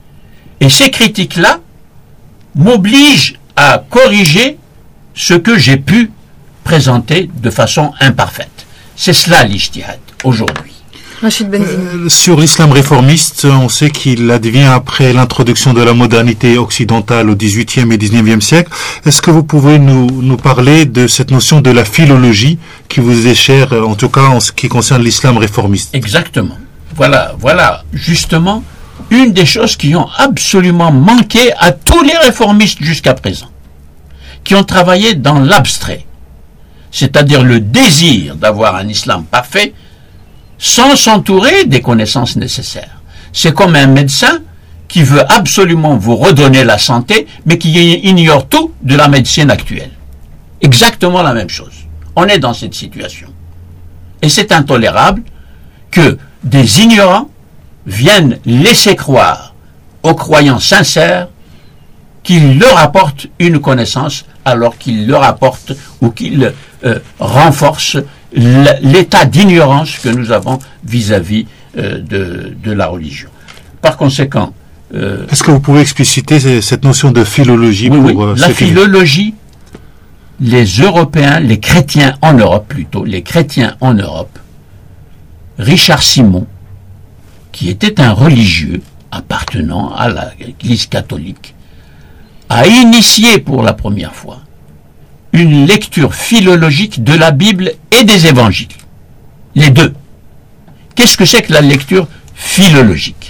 Et ces critiques-là m'obligent à corriger ce que j'ai pu présenter de façon imparfaite. C'est cela l'ijtihad aujourd'hui. Rachid Benzine. Euh, sur l'islam réformiste, on sait qu'il advient après l'introduction de la modernité occidentale au dix-huitième et dix-neuvième siècle. Est-ce que vous pouvez nous, nous parler de cette notion de la philologie qui vous est chère, en tout cas en ce qui concerne l'islam réformiste? Exactement. Voilà, voilà, justement, une des choses qui ont absolument manqué à tous les réformistes jusqu'à présent, qui ont travaillé dans l'abstrait, c'est-à-dire le désir d'avoir un islam parfait, sans s'entourer des connaissances nécessaires. C'est comme un médecin qui veut absolument vous redonner la santé, mais qui ignore tout de la médecine actuelle. Exactement la même chose. On est dans cette situation. Et c'est intolérable que des ignorants viennent laisser croire aux croyants sincères qu'ils leur apportent une connaissance alors qu'ils leur apportent ou qu'ils euh, renforcent l'état d'ignorance que nous avons vis-à-vis euh, de, de la religion. Par conséquent... Euh, Est-ce que vous pouvez expliciter cette notion de philologie? Oui, pour, oui. Euh, La philologie, les Européens, les chrétiens en Europe plutôt, les chrétiens en Europe, Richard Simon, qui était un religieux appartenant à l'Église catholique, a initié pour la première fois une lecture philologique de la Bible et des évangiles. Les deux. Qu'est-ce que c'est que la lecture philologique?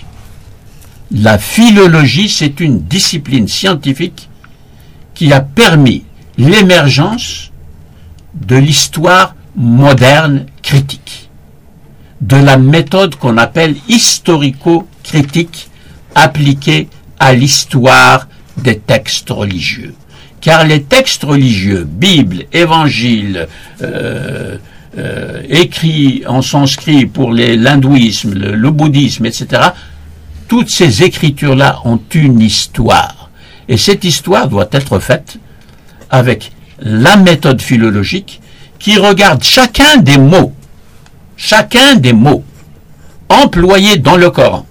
La philologie, c'est une discipline scientifique qui a permis l'émergence de l'histoire moderne critique, de la méthode qu'on appelle historico-critique appliquée à l'histoire des textes religieux. Car les textes religieux, Bible, Évangile, euh, euh, écrits en sanskrit pour les, l'hindouisme, le, le bouddhisme, et cetera, toutes ces écritures-là ont une histoire. Et cette histoire doit être faite avec la méthode philologique qui regarde chacun des mots, chacun des mots employés dans le Coran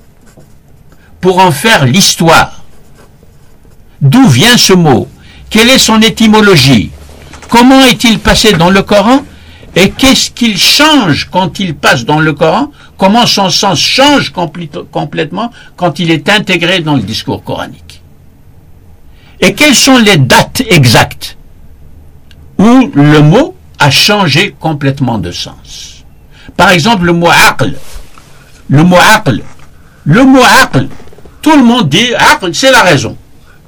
pour en faire l'histoire. D'où vient ce mot? Quelle est son étymologie? Comment est-il passé dans le Coran? Et qu'est-ce qu'il change quand il passe dans le Coran? Comment son sens change complètement quand il est intégré dans le discours coranique? Et quelles sont les dates exactes où le mot a changé complètement de sens? Par exemple, le mot aql. Le mot aql. Le mot aql. Tout le monde dit aql, c'est la raison.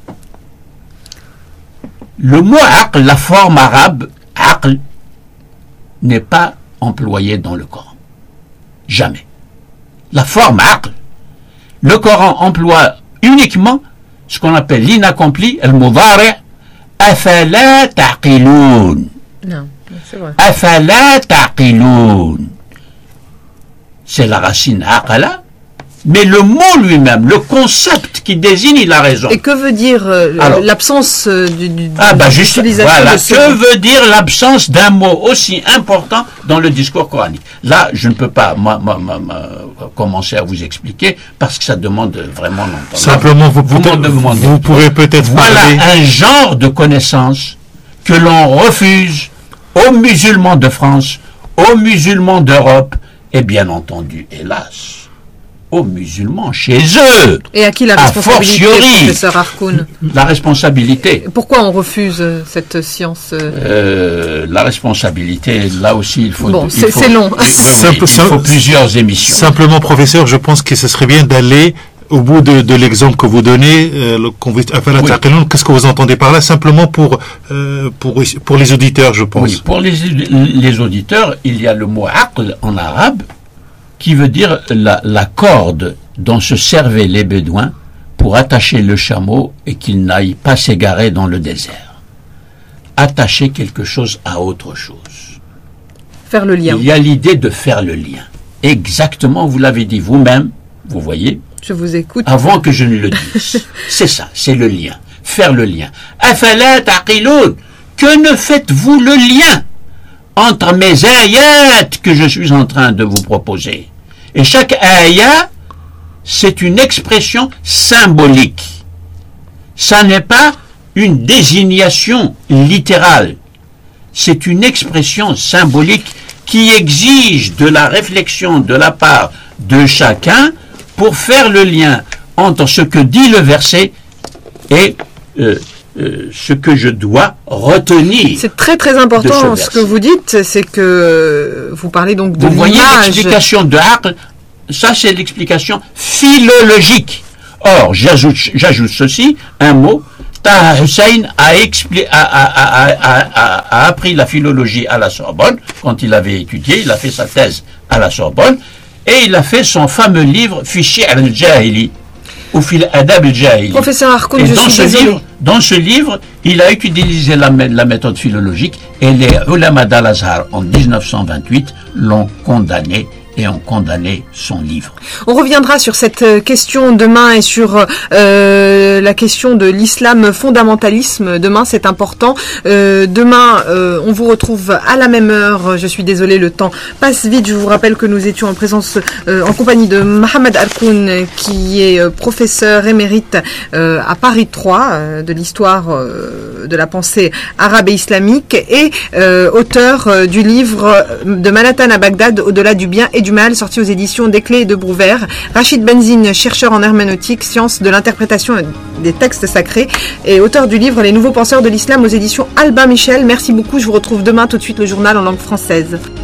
Le mot aql, la forme arabe aql, n'est pas employé dans le Coran. Jamais. La forme aql. Le Coran emploie uniquement ce qu'on appelle l'inaccompli, al-mudari', afala taqiloun. Non, c'est vrai. Afala taqiloun. C'est la racine aqala Mais le mot lui-même, le concept qui désigne, il a raison. Et que veut dire euh, Alors, l'absence euh, du, du, ah bah juste, voilà, de ce que mot. veut dire l'absence d'un mot aussi important dans le discours coranique? Là, je ne peux pas moi, moi, moi, moi, commencer à vous expliquer parce que ça demande vraiment longtemps. Simplement, vous, vous, peut vous, vous pourrez peut-être voilà parler. un genre de connaissance que l'on refuse aux musulmans de France, aux musulmans d'Europe et bien entendu, hélas, aux musulmans chez eux. Et à qui la responsabilité, professeur Harkoun? La responsabilité. Pourquoi on refuse cette science? euh, La responsabilité, là aussi, il faut... Bon, c'est long. Oui, Simple, il faut plusieurs émissions. Simplement, professeur, je pense que ce serait bien d'aller au bout de, de l'exemple que vous donnez. Euh, le, oui. Qu'est-ce que vous entendez par là? Simplement pour, euh, pour, pour les auditeurs, je pense. Oui, pour les, les auditeurs, il y a le mot aql en arabe, qui veut dire la, la corde dont se servaient les Bédouins pour attacher le chameau et qu'il n'aille pas s'égarer dans le désert. Attacher quelque chose à autre chose. Faire le lien. Il y a l'idée de faire le lien. Exactement, vous l'avez dit vous-même, vous voyez. Je vous écoute. Avant que je ne le dise. C'est ça, c'est le lien. Faire le lien. Afala taqiloun. Que ne faites-vous le lien entre mes ayats que je suis en train de vous proposer? Et chaque ayat, c'est une expression symbolique. Ça n'est pas une désignation littérale. C'est une expression symbolique qui exige de la réflexion de la part de chacun pour faire le lien entre ce que dit le verset et euh, Euh, ce que je dois retenir. C'est très très important ce, ce que vous dites, c'est que vous parlez donc de l'image. Vous voyez l'explication de Aql, ça c'est l'explication philologique. Or, j'ajoute, j'ajoute ceci, un mot, Taha Hussein a, expli- a, a, a, a, a, a appris la philologie à la Sorbonne, quand il avait étudié, il a fait sa thèse à la Sorbonne, et il a fait son fameux livre Fi al-Jahili, ou Fil Adab al-Jahili. Professeur Harkoun, je dans suis ce désolé. livre, Dans ce livre, il a utilisé la, la méthode philologique et les ulama d'Al-Azhar en dix-neuf cent vingt-huit l'ont condamné et ont condamné son livre. On reviendra sur cette question demain et sur euh, la question de l'islam fondamentalisme. Demain, c'est important. Euh, demain, euh, on vous retrouve à la même heure. Je suis désolée, le temps passe vite. Je vous rappelle que nous étions en présence, euh, en compagnie de Mohamed Harkoun, qui est euh, professeur émérite euh, à Paris trois euh, de l'histoire euh, de la pensée arabe et islamique et euh, auteur euh, du livre de Manhattan à Bagdad, au-delà du bien et du mal, sorti aux éditions Desclés et de Brouvert. Rachid Benzine, chercheur en herméneutique, sciences de l'interprétation des textes sacrés et auteur du livre Les nouveaux penseurs de l'islam aux éditions Albin Michel. Merci beaucoup, je vous retrouve demain. Tout de suite le journal en langue française.